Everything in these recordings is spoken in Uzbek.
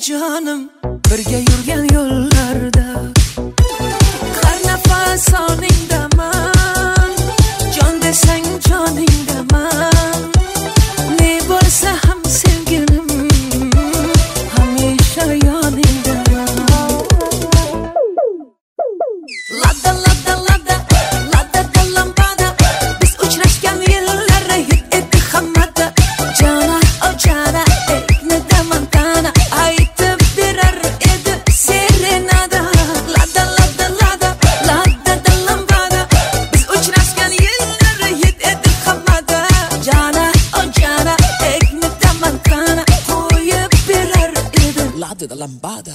jonim, birga yurgan yo'llarda har nafas oningdaman, jon desang joningdaman. Ne bo'lsa ham sevgilim, hamisha yoningdaman. Lada lada lada lada da lambada, biz uchrashgan yillar hit edi hammada. Jana oh jana egnida mantana, aytib berar edi serenada. Lada lada lada lada da lambada, biz uchrashgan yillar hit edi hammada. Jana oh jana egnida mantana, qo'yib berar edi lada da lambada.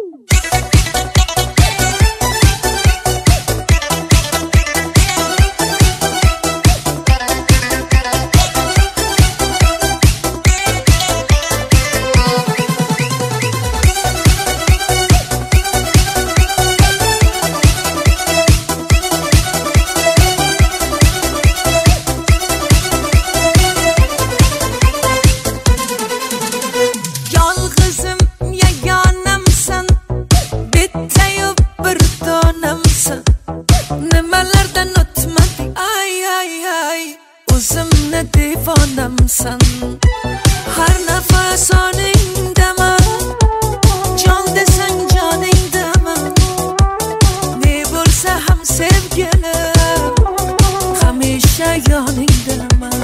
Nimalardan o'tmadik, ay ay ay, o'zimni devonamsan. Har nafas oningdaman, jon desang joningdaman. Ne bo'lsa ham sevgilim, hamisha yoningdaman.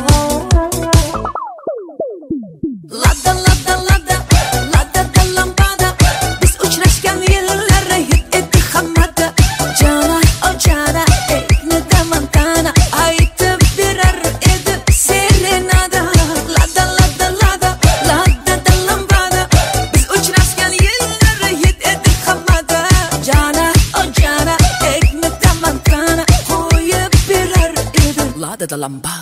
Lada lada lada lada da lambada, biz uchrashgan yillar hit edi hammada. Jana oh jana egnida mantana, aytib berar edi serenada. Lada lada lada lada da lambada, biz uchrashgan yillar hit edi hammada. Jana oh jana egnida mantana, qo'yib berar edi lada da lambada.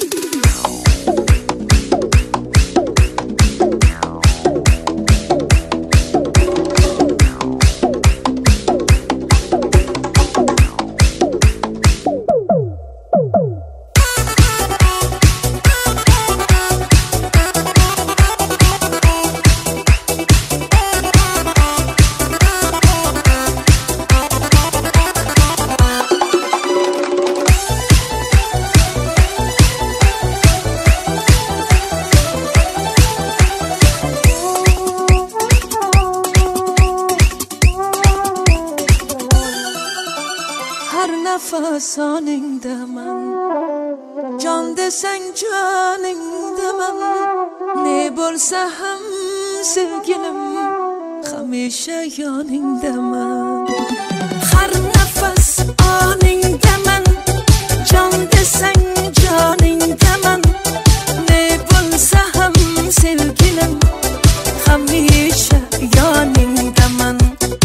Har nafas oningdaman, jon desang joningdaman. Ne bo'lsa ham sevgilim, hamisha yoningdaman. Har nafas oningdaman, jon desang joningdaman. Ne bo'lsa ham sevgilim, hamisha yoningdaman.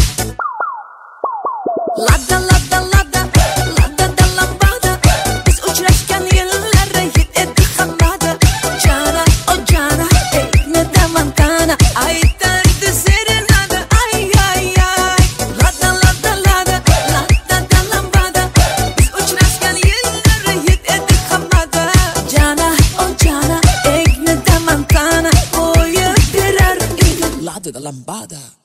Lada lada lada lada da lambada, biz uchrashgan yillar hit edi hammada. Jana oh jana egnida mantana, aytardi serenada. Ay ay ay, lada lada lada lada da lambada, biz uchrashgan yillar hit edi hammada. Jana oh jana egnida mantana, qo'yib berar edi lada da lambada.